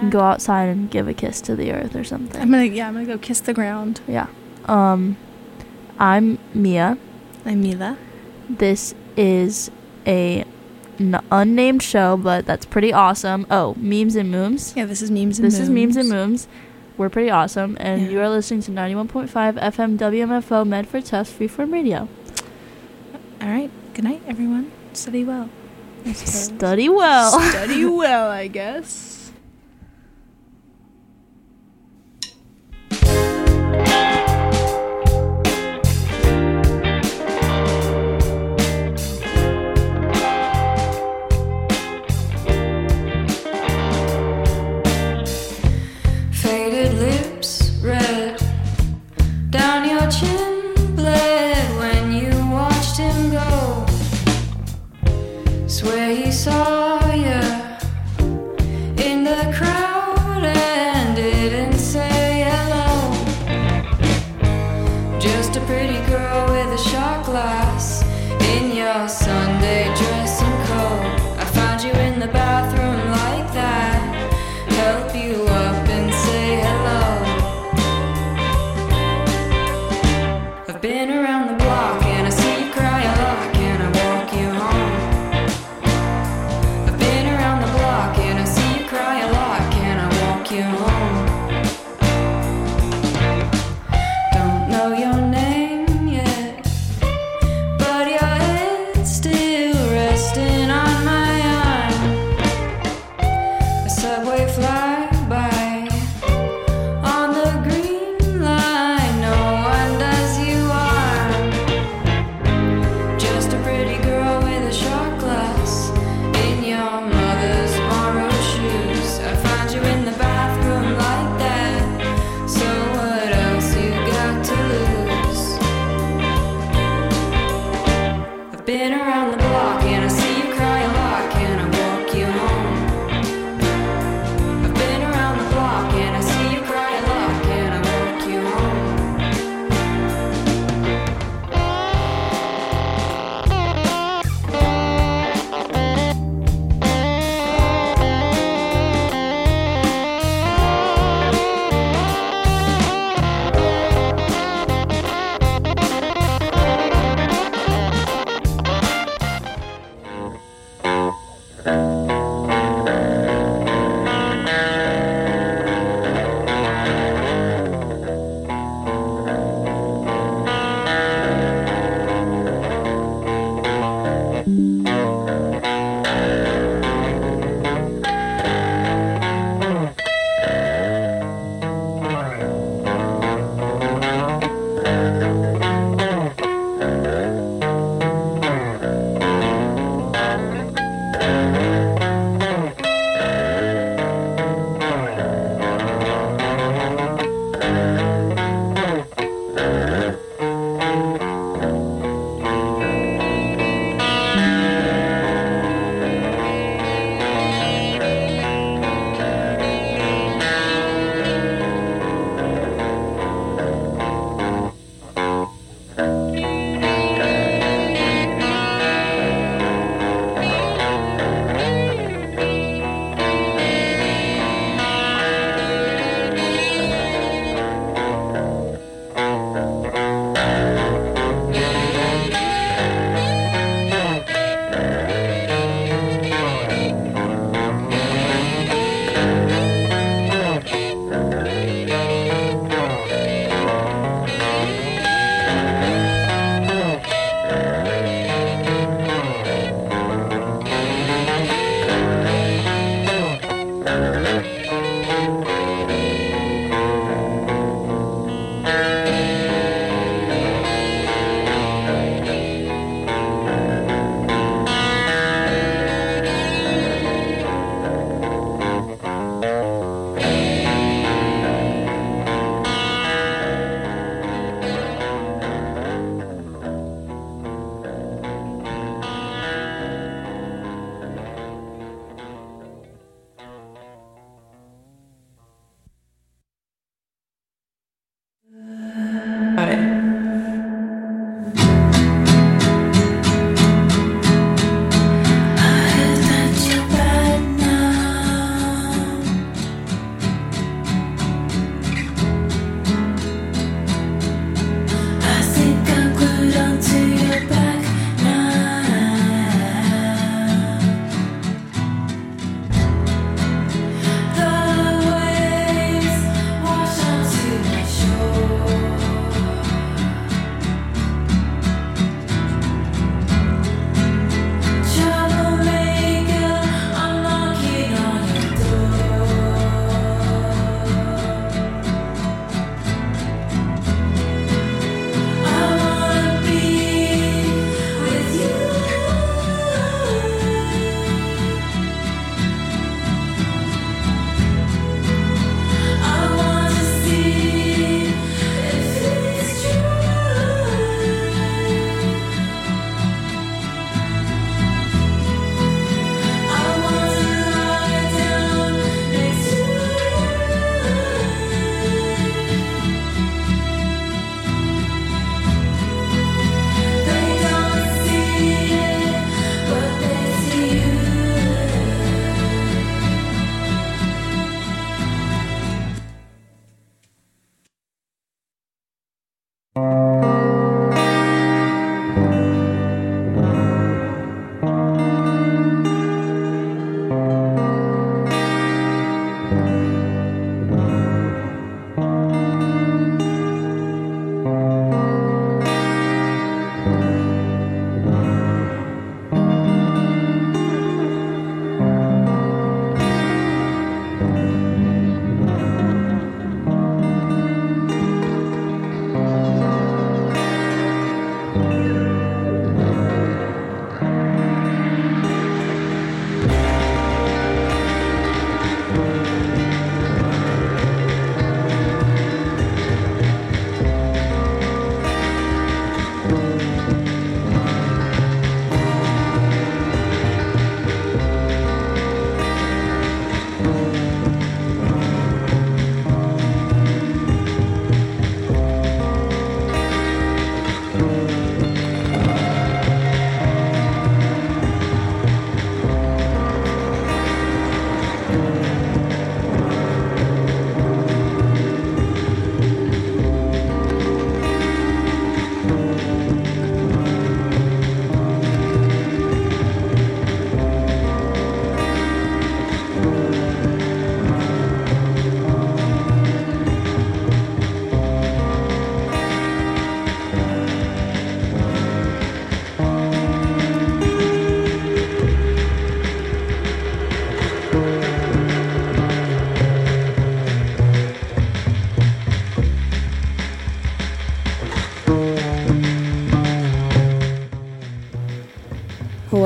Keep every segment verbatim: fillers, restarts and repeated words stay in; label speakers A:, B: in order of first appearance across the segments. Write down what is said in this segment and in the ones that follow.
A: can go outside and give a kiss to the earth or something.
B: I'm gonna, yeah, I'm gonna go kiss the ground.
A: Yeah. Um, I'm Mia.
B: I'm Mila.
A: This is a n- unnamed show, but that's pretty awesome. Oh, Memes and Mooms.
B: Yeah, this is Memes and
A: This
B: Mooms.
A: is Memes and Mooms. We're pretty awesome, and
B: Yeah.
A: you are listening to ninety-one point five F M W M F O Medford Tufts Freeform Radio.
B: All right. Good night, everyone. Study well. I suppose.
A: Study well.
B: Study well, I guess.
C: Faded lips, red down your chin, bled when you watched him go. Swear he saw you in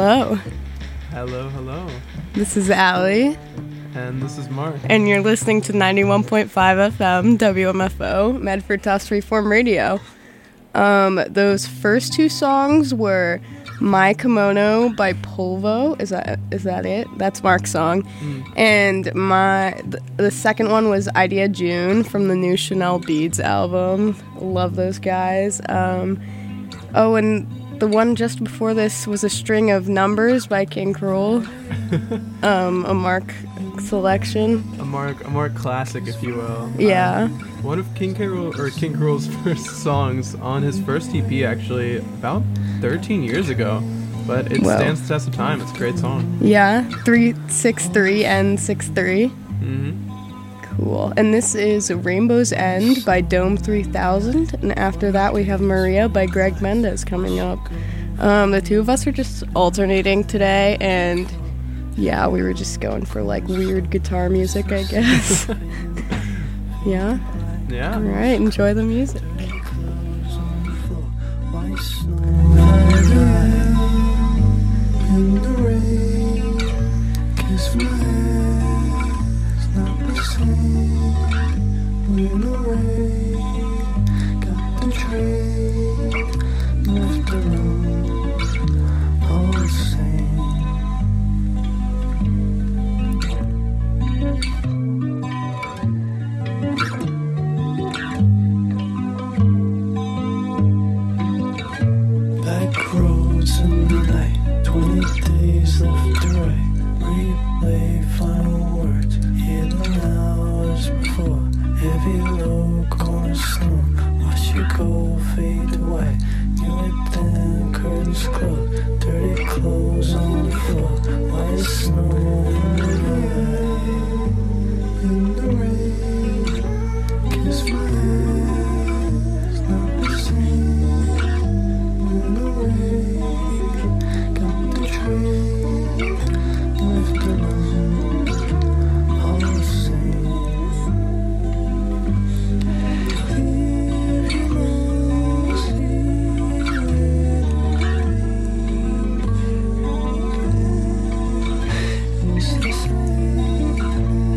D: Hello.
E: Hello, hello.
D: This is Allie.
E: And this is Mark.
D: And you're listening to ninety-one point five F M W M F O, Medford Tufts Freeform Radio. Um, those first two songs were My Kimono by Polvo. Is that is that it? That's Mark's song. Mm. And my th- the second one was Idea June from the new Chanel Beads album. Love those guys. Um, oh, and the one just before this was A String of Numbers by King Cruel. um, a Mark selection.
E: A Mark, a Mark classic, if you will.
D: Yeah.
E: Um, one of King Cruel or King Cruel's first songs on his first E P, actually, about thirteen years ago. But it well, stands the test of time. It's a great song.
D: Yeah, three six three and six three.
E: Mm-hmm.
D: Cool. And this is Rainbow's End by Dome three thousand. And after that, we have Maria by Greg Mendez coming up. Um, the two of us are just alternating today, and yeah, we were just going for like weird guitar music, I guess. Yeah?
E: Yeah.
D: All right, enjoy the music.
F: In the rain, kiss my hands, not the same. Went away, got the train, left the room, all the same. Back roads in the night, twenty days left to write. Replay final words, hear them hours before. Heavy low cornerstone, watch you go fade to white. Knew it then, curtains closed, dirty clothes on the floor. White snow in the night, in the rain. Kiss my hands, not the same. Went away, got the train, left the room, all the same. If you must see it's the same.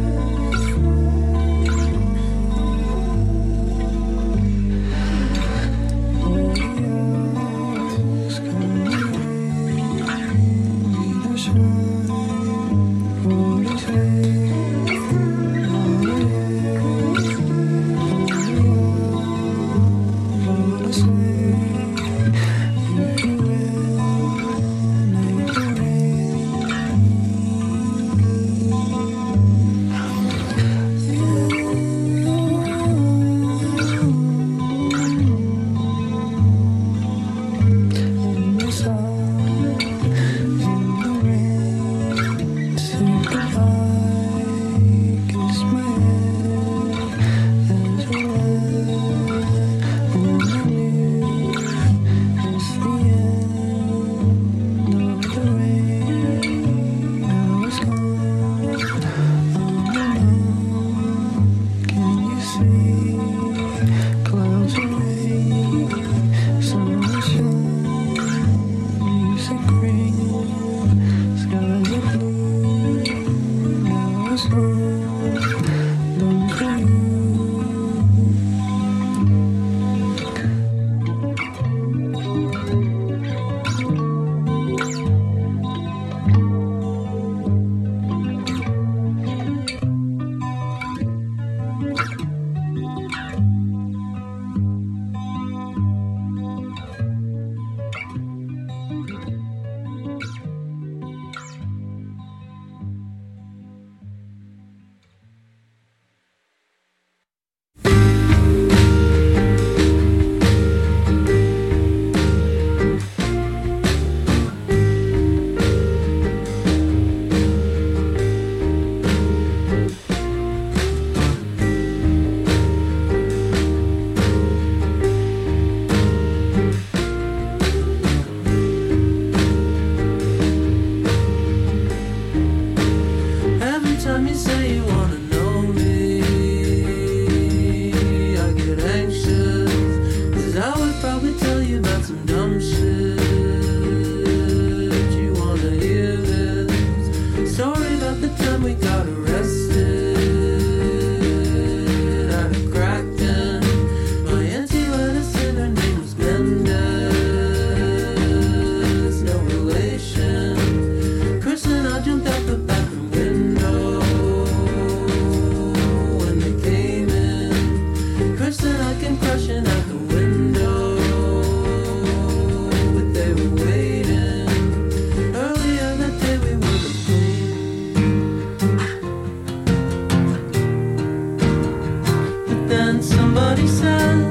F: then somebody said,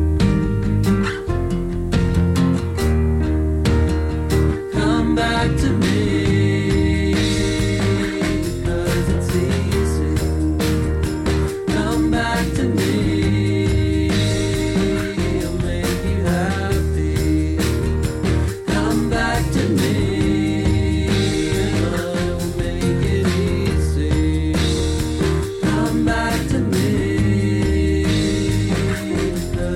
F: come back to me, because it's easy. Come back to me, I'll make you happy. Come back to me, and I will make it easy. Come back to me, because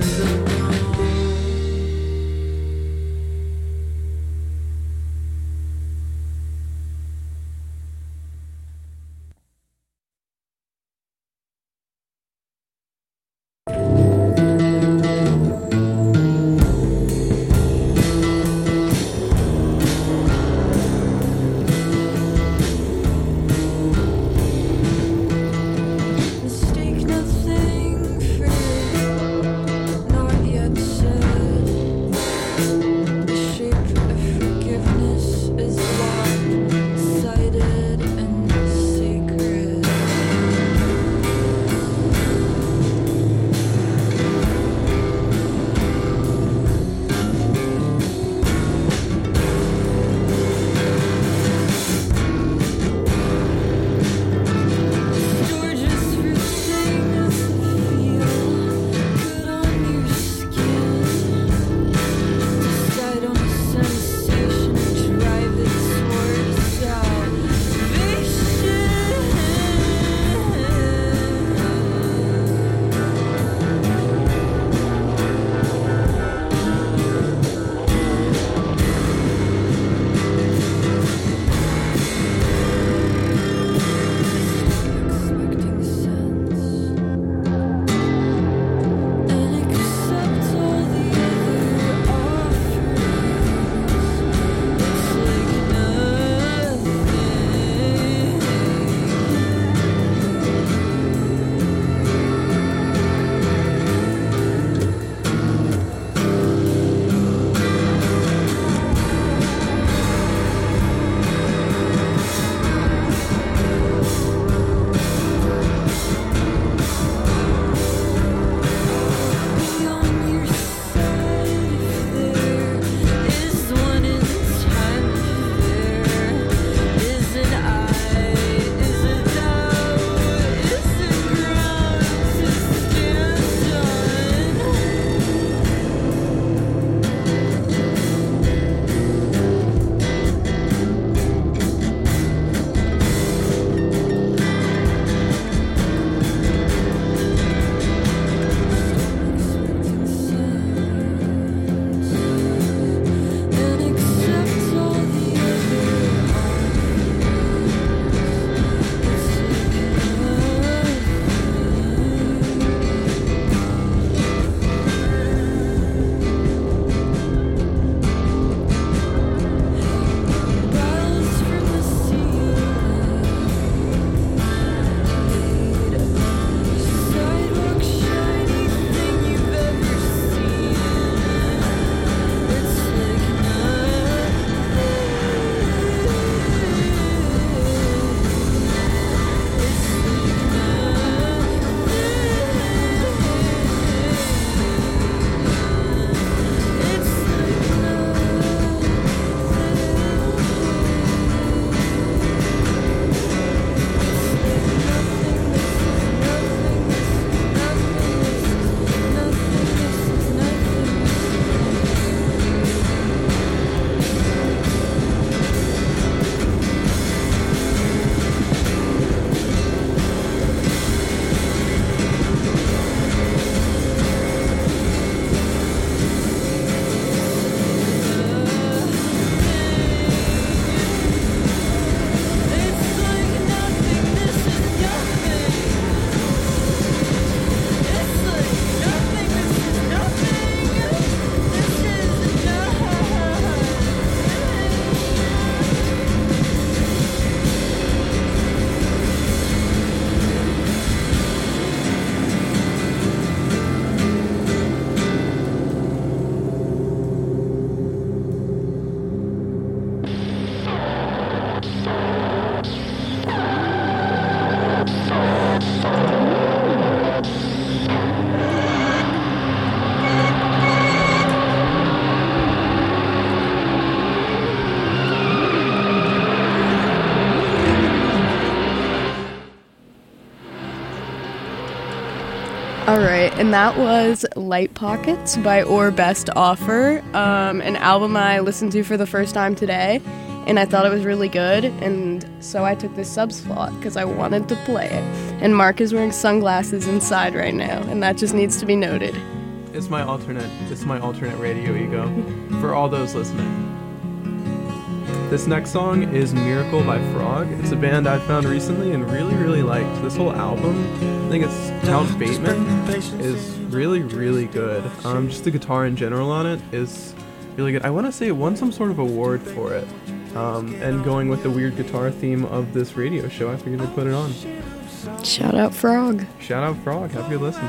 D: All right, and that was Light Pockets by Or Best Offer, um, an album I listened to for the first time today, and I thought it was really good, and so I took this sub slot because I wanted to play it. And Mark is wearing sunglasses inside right now, and that just needs to be noted.
E: It's my alternate, it's my alternate radio ego for all those listening. This next song is Miracle by Frog. It's a band I found recently and really, really liked. This whole album, I think it's Count Bateman, is really, really good. Um, just the guitar in general on it is really good. I want to say it won some sort of award for it. Um, and going with the weird guitar theme of this radio show, I figured I'd put it on.
D: Shout out Frog.
E: Shout out Frog. Have a good listen.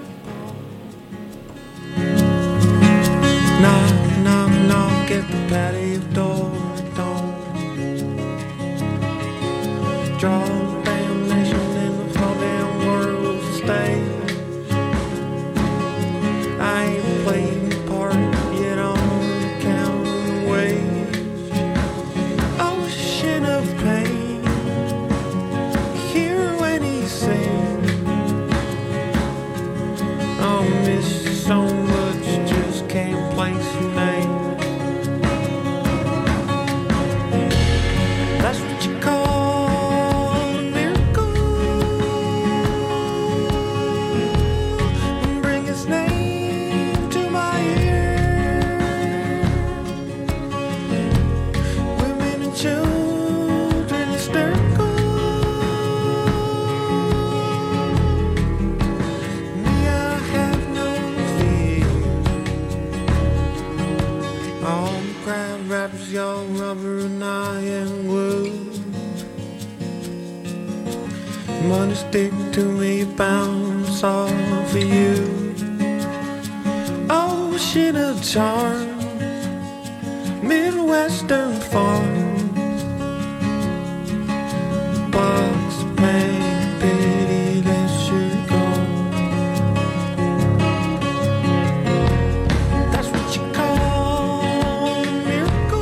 F: Knock, knock, knock at the patio door. Draw damnation in the whole damn world stage. I ain't played the part yet on the counting wage. Ocean of pain. Hear when he sings. Oh, miss you so much, just can't place your name. That's what you call. Y'all rubber and I am wood. Money stick to me, bounce off of you. Ocean of charm, Midwestern farm. Box pain, pity that you're gone. That's what you call a miracle.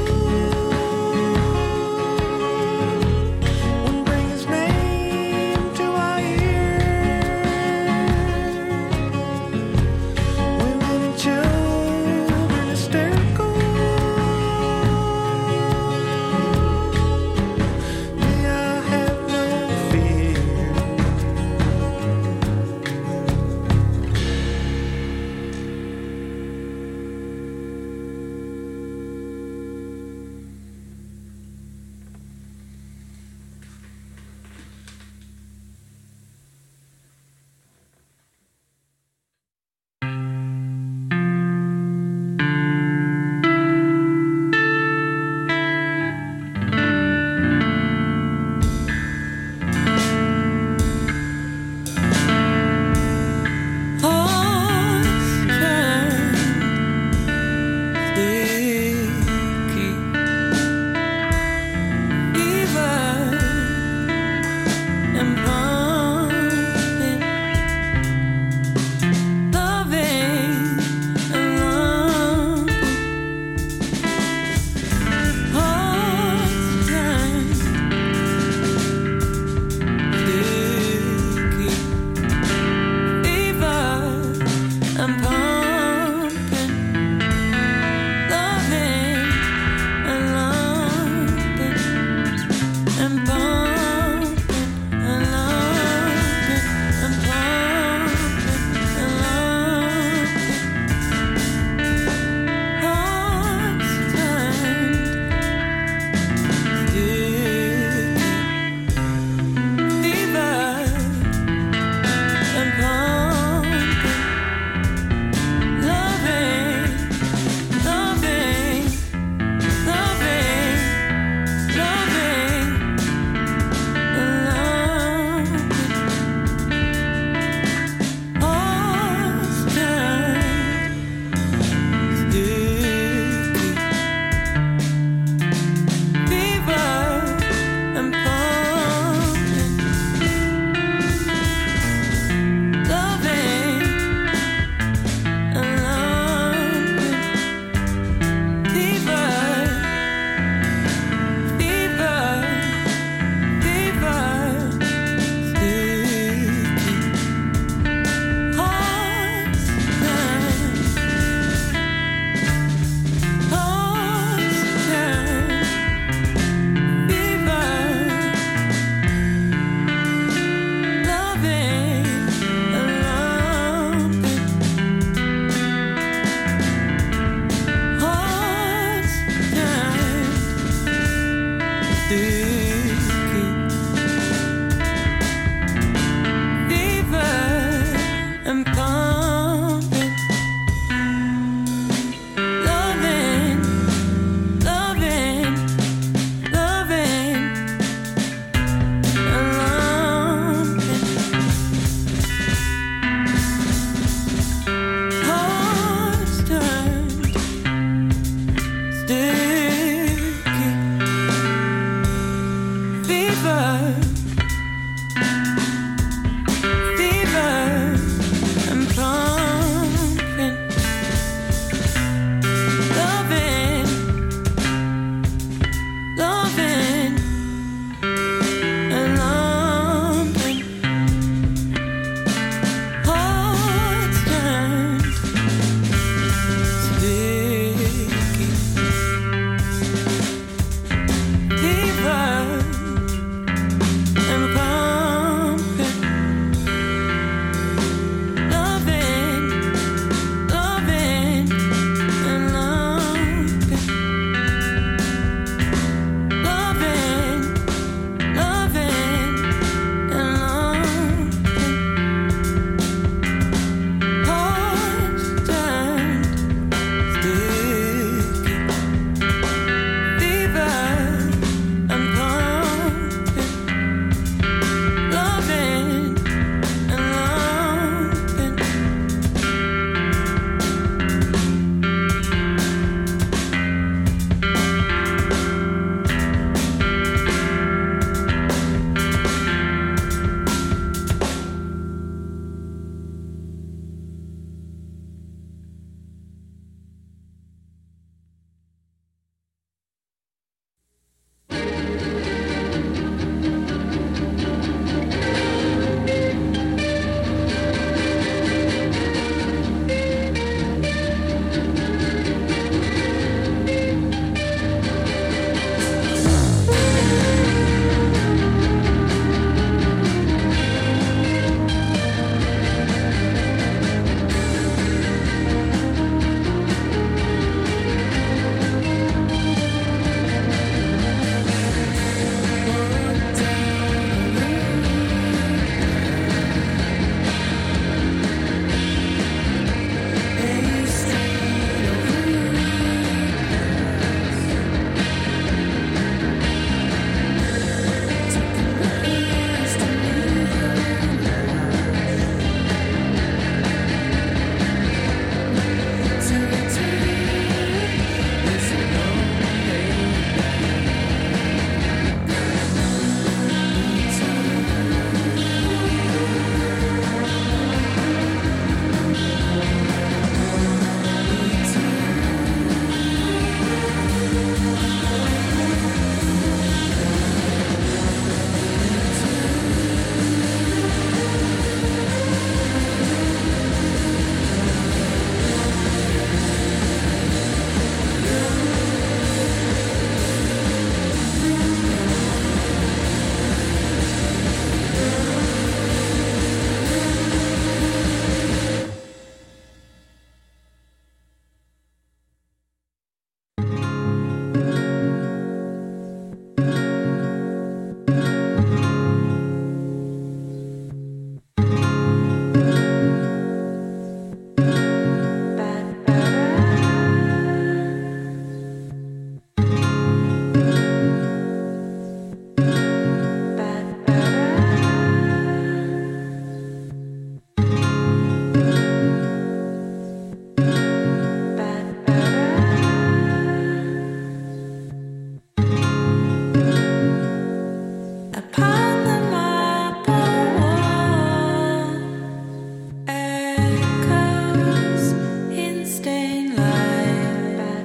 C: echoes in stained light.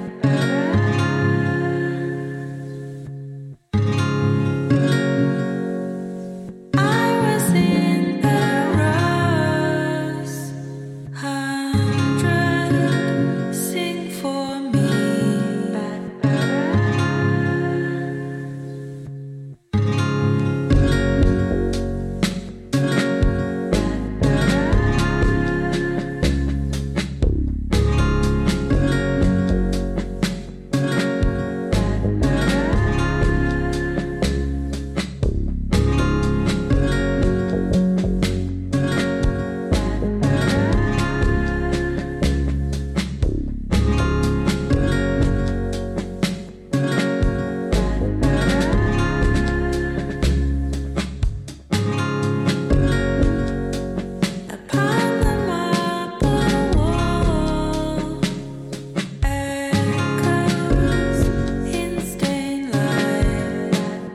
C: I was in the rose hundred, sing for me. Upon the marble wall, echoes in stained light.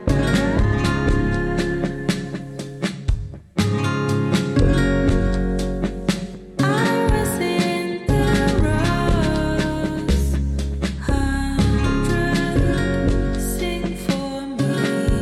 C: I was in the rose hundred, sing for me.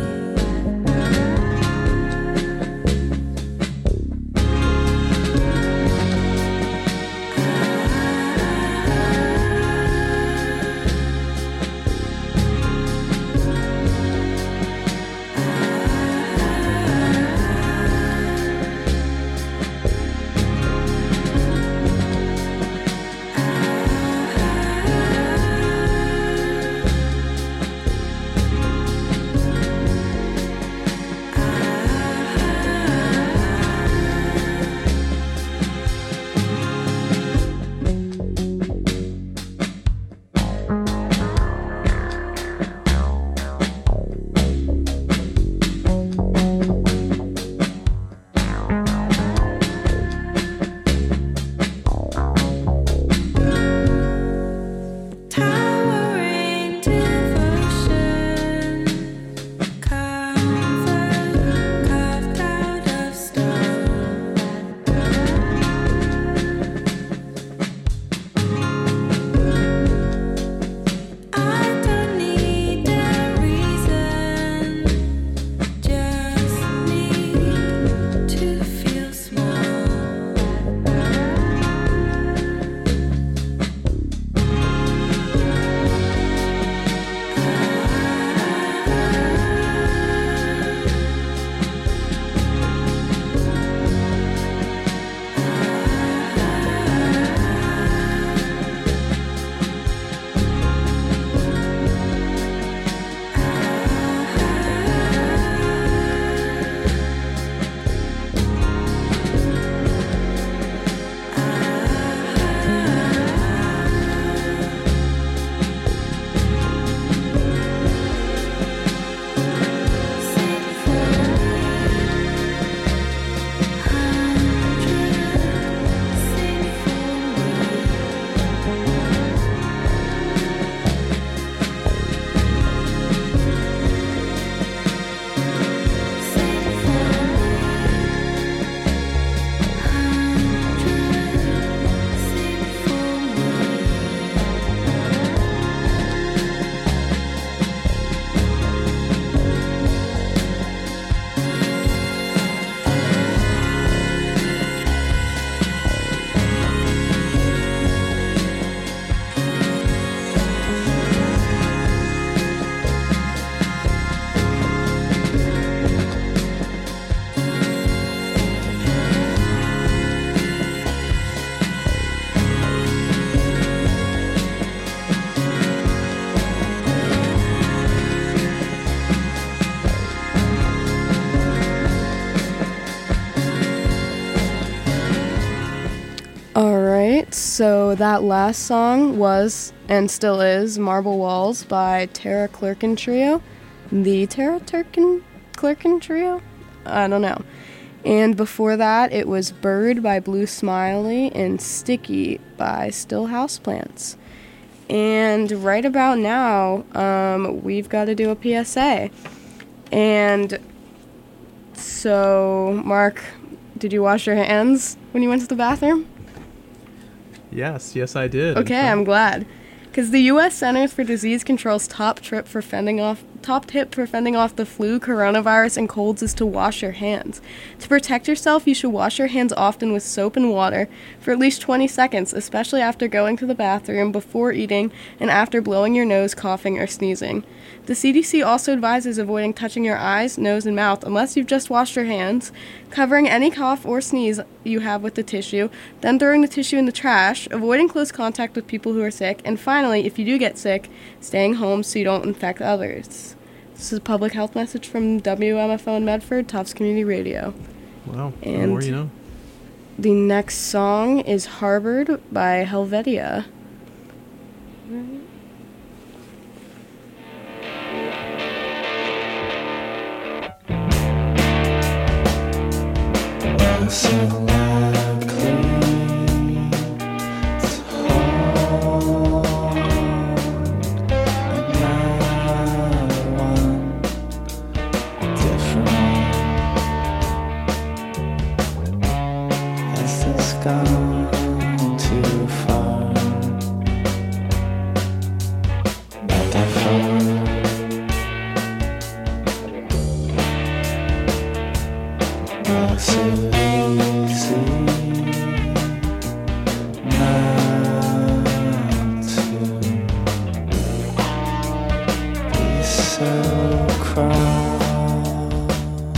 C: Towering devotion, comfort carved out of stone. I don't need a reason, just need to feel small. Sing for
D: Alright, so that last song was, and still is, Marble Walls by Tara Clerkin Trio. The Tara Turkin Clerkin Trio? I don't know. And before that, it was Bird by Blue Smiley and Sticky by Still Houseplants. And right about now, um, we've got to do a P S A. And so, Mark, did you wash your hands when you went to the bathroom?
E: Yes, yes, I did. in
D: Okay,
E: fact.
D: I'm glad. Because the U S Centers for Disease Control's top trip for fending off top tip for fending off the flu, coronavirus, and colds is to wash your hands. To protect yourself, you should wash your hands often with soap and water for at least twenty seconds, especially after going to the bathroom, before eating, and after blowing your nose, coughing, or sneezing. The C D C also advises avoiding touching your eyes, nose, and mouth unless you've just washed your hands, covering any cough or sneeze you have with the tissue, then throwing the tissue in the trash, avoiding close contact with people who are sick, and finally, if you do get sick, staying home so you don't infect others. This is a public health message from W M F O in Medford, Tufts Community Radio.
E: Wow. The
D: And-
E: more you know.
D: The next song is Harbored by Helvetia.
F: Less unlikely to hold another one different. Has this gone too far? Not that far. Not so easy not to be so cross.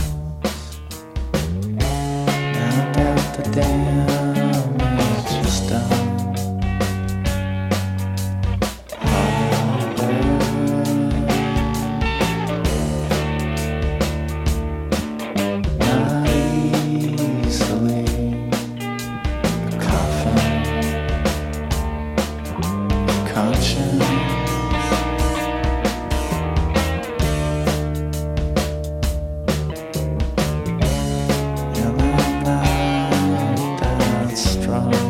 F: Now that the damage is done, not easily a coffin, conscience. And I'm not that strong.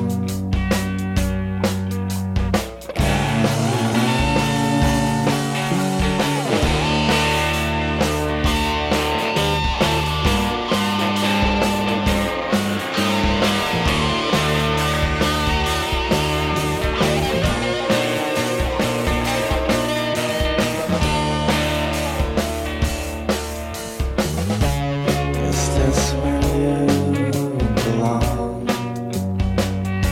F: Is this where you belong?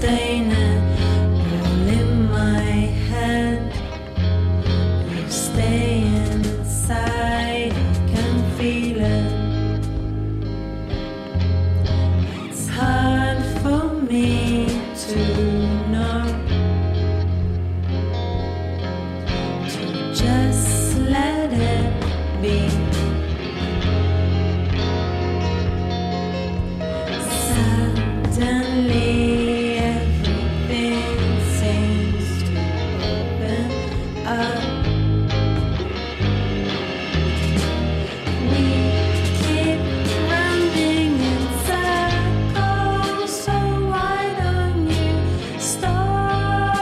C: staining all in my head. You stay inside, I can feel it. It's hard for me to know, to just let it be. Suddenly everything seems to open up. We keep running in circles, so why don't you stop?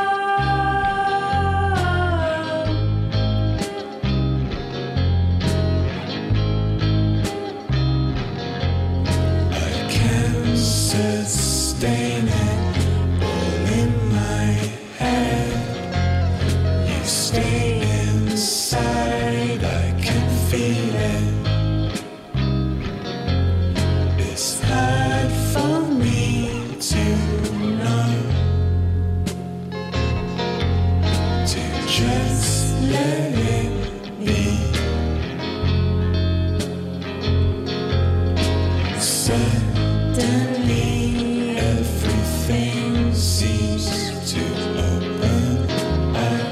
F: I can't sustain it all in my head. You stay inside, I can feel it. It's hard for me to know, to just let it be. Suddenly everything seems to open up.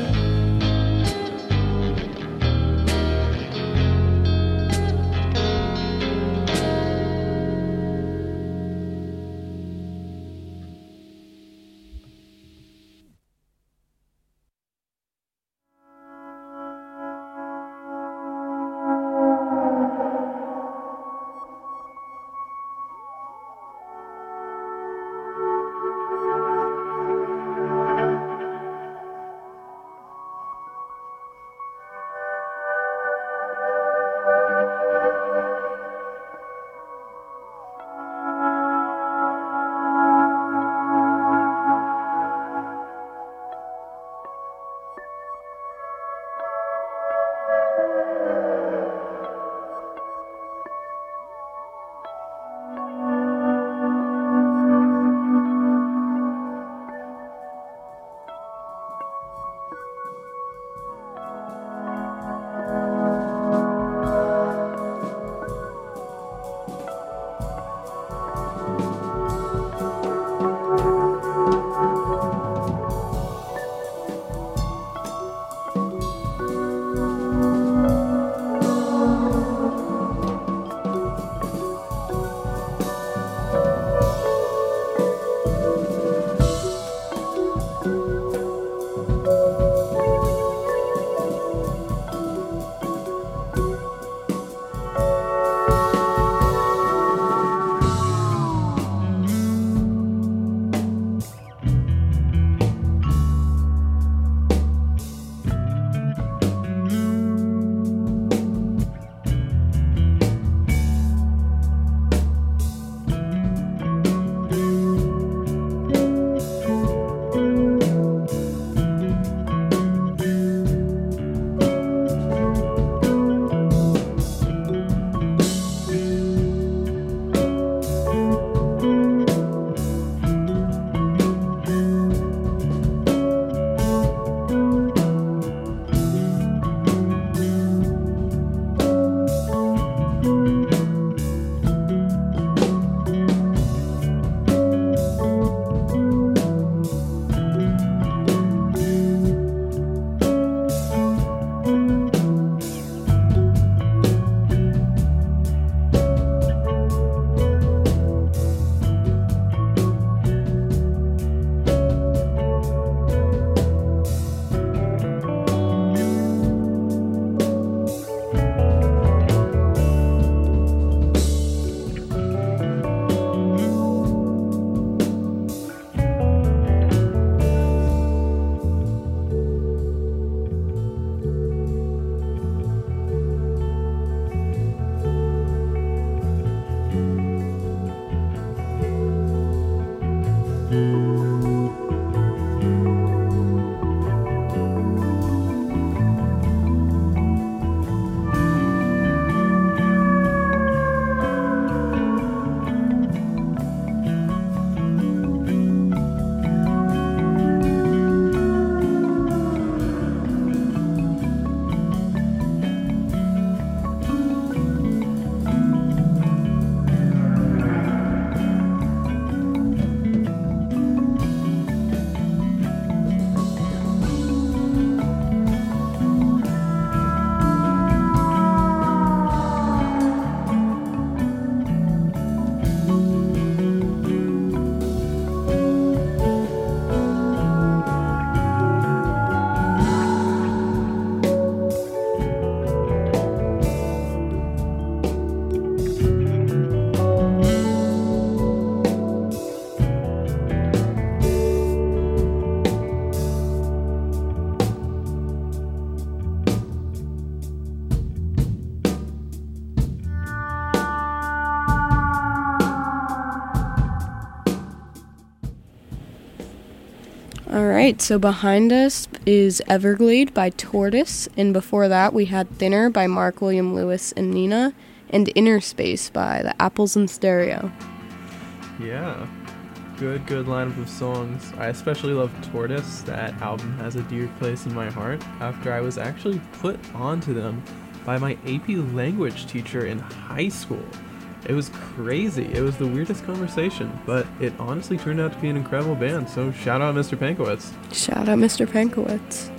D: All right, so behind us is Everglade by Tortoise, and before that we had Thinner by Mark William Lewis and Nina, and Inner Space by the Apples in Stereo.
E: Yeah. Good, good lineup of songs. I especially love Tortoise. That album has a dear place in my heart after I was actually put onto them by my A P language teacher in high school. It was crazy. It was the weirdest conversation, but it honestly turned out to be an incredible band, so shout out Mister Pankowitz.
D: Shout out Mister Pankowitz.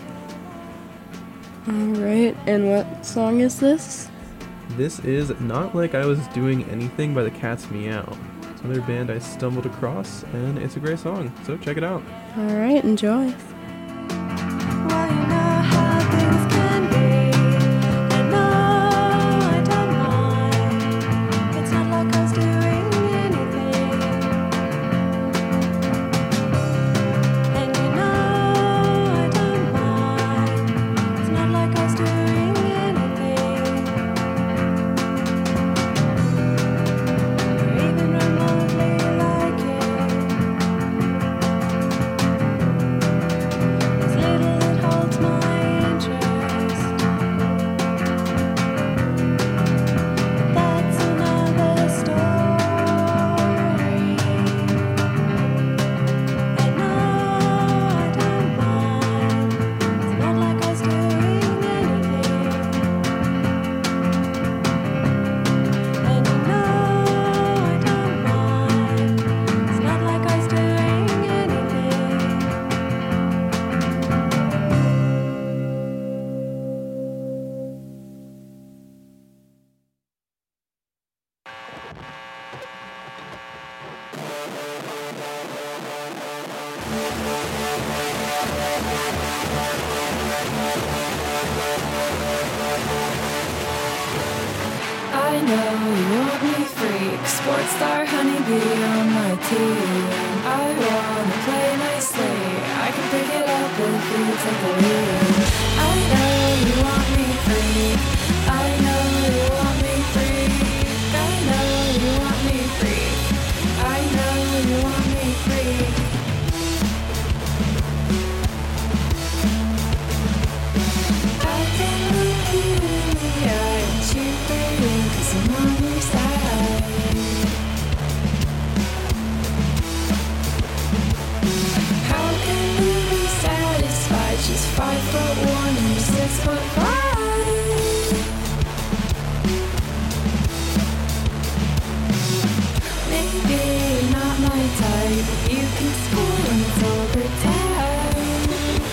D: All right, and what song is this?
E: This is Not Like I Was Doing Anything by the Cat's Meow. It's another band I stumbled across, and it's a great song, so check it out.
D: All right, enjoy.
C: Well, you know how things can be, and no, I don't mind. It's not like I was doing anything, and you know I don't mind. It's not like I was doing anything, or even remotely like it. As little it holds my interest, but that's another story. And no, I don't mind. It's not like I was doing anything, and you know I don't mind. It's not like I was doing anything.
G: I know you want me freak, sports star honeybee on my team. I wanna play nicely, I can pick it up if you take the lead. I know you want me freak, I know you want me freak, I know you want me freak, I know you want me freak. I can look you in the eye and cheer for you 'cause I'm on your side. How can we be satisfied? She's five foot one and you're six foot five. Maybe you're not my type, but you can score when it's overtime.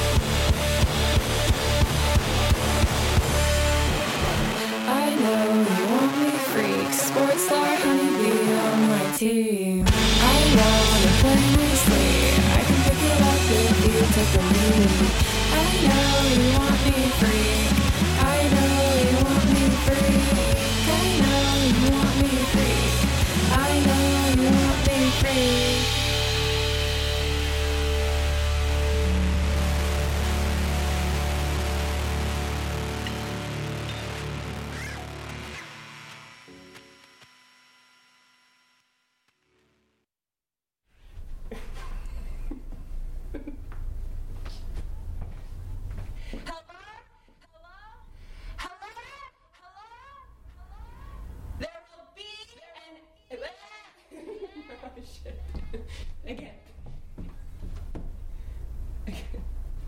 G: I know you want me freak, sports star honeybee on my team. I wanna play nicely, I can pick it up if you take the lead. I know you want me freak, I know you want me freak, I know you want me freak, I know you want me freak.
C: There will be an oh, shit. Again. Again.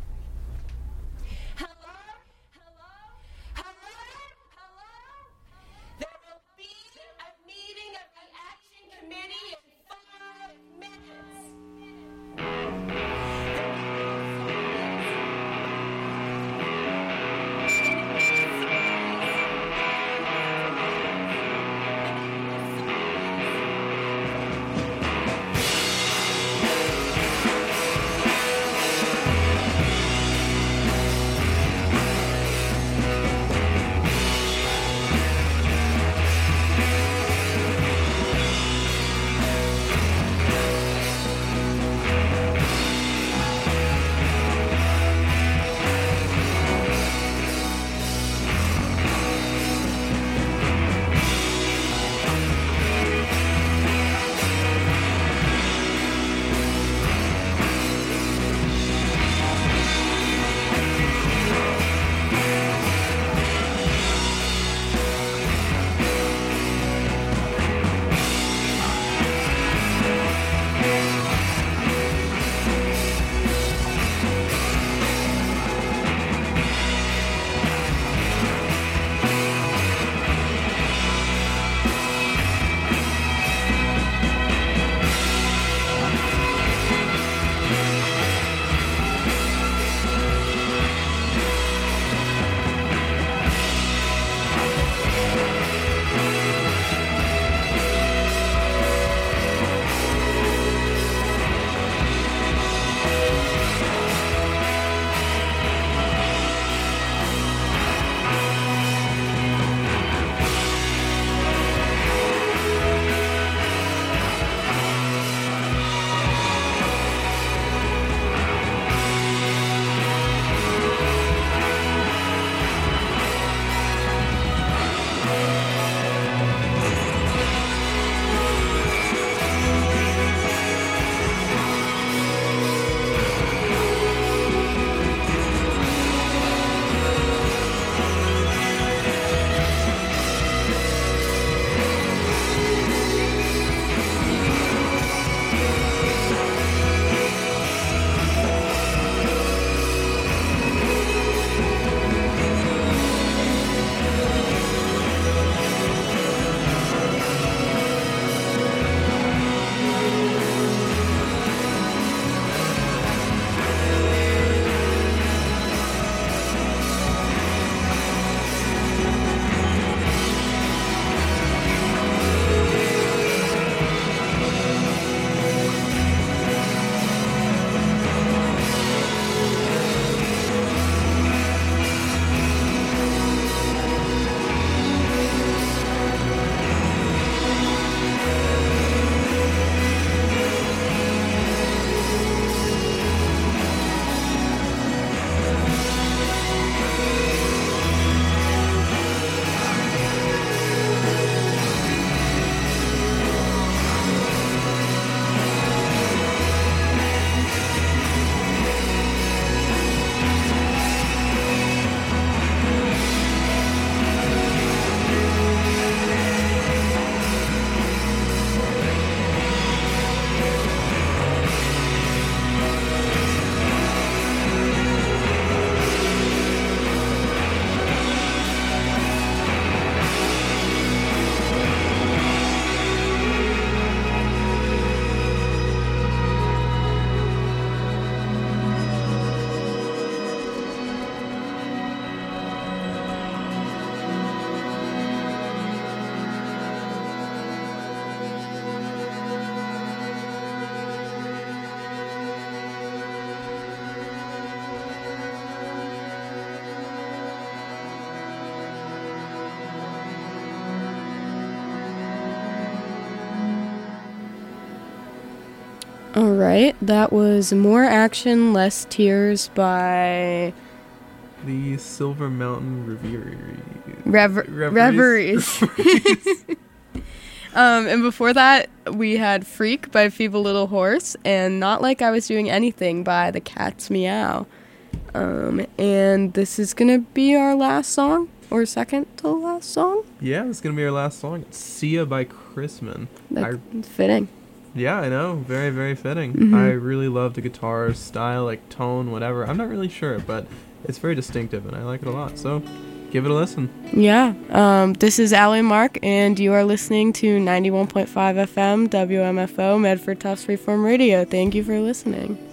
C: Hello? Hello? Hello? Hello? There will be a meeting of the Action Committee in five minutes. There
D: right, that was More Action, Less Tears by
E: The Silver Mountain Reverie.
D: Rever-
E: Reveries.
D: Reveries. um, and before that, we had Freak by Feeble Little Horse and Not Like I Was Doing Anything by The Cat's Meow. Um, and this is going to be our last song, or second to last song.
E: Yeah, this is going to be our last song. It's Sia by Chrisman.
D: That's
E: I,
D: fitting.
E: yeah, I know. Very, very fitting.
D: Mhm.
E: I really love the guitar style, like tone, whatever. I'm not really sure, but it's very distinctive, and I like it a lot. So give it a listen.
D: Yeah. Um, this is Allie Mark, and you are listening to ninety-one point five F M W M F O Medford Tufts Freeform Radio. Thank you for listening.